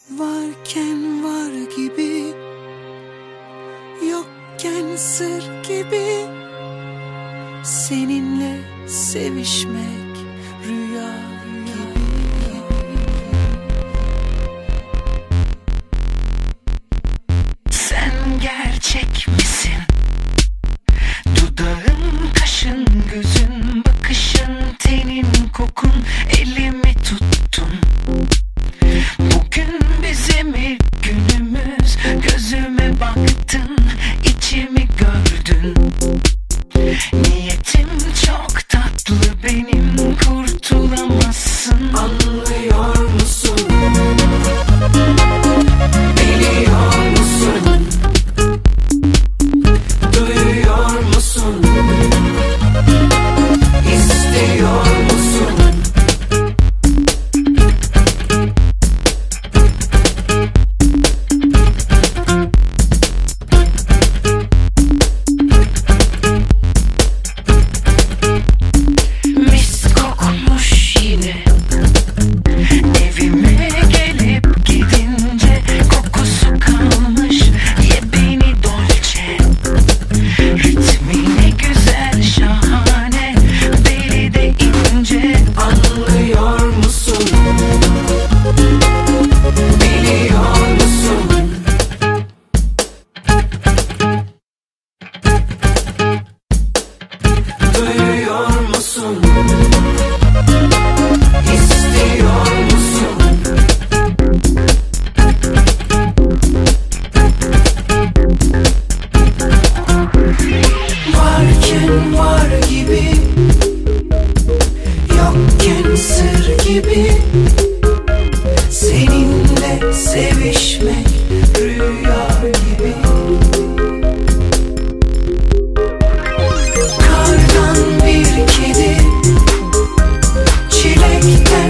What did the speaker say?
Varken var gibi, yokken sır gibi, seninle sevişmek rüya gibi. Sen gerçek misin? Dudağın, kaşın, gözün, bakışın, tenin, kokun, elimi tuttun. Bugün bizim ilk günümüz, gözüme baktın, içimi gördün. Niyetim çok tatlı benim, kurtulamazsın. Anlıyor musun? Biliyor musun? Duyuyor musun? İstiyor musun? Mis kokmuş yine, evime gelip gidince kokusu kalmış. Ye beni dolce, ritmi ne güzel, şahane, beli de ince. Anlıyor musun? Biliyor musun? Duyuyor musun? İstiyor musun? Varken var gibi, yokken sır gibi, seninle sevişmek rüya gibi. Kardan bir kedi, çilekten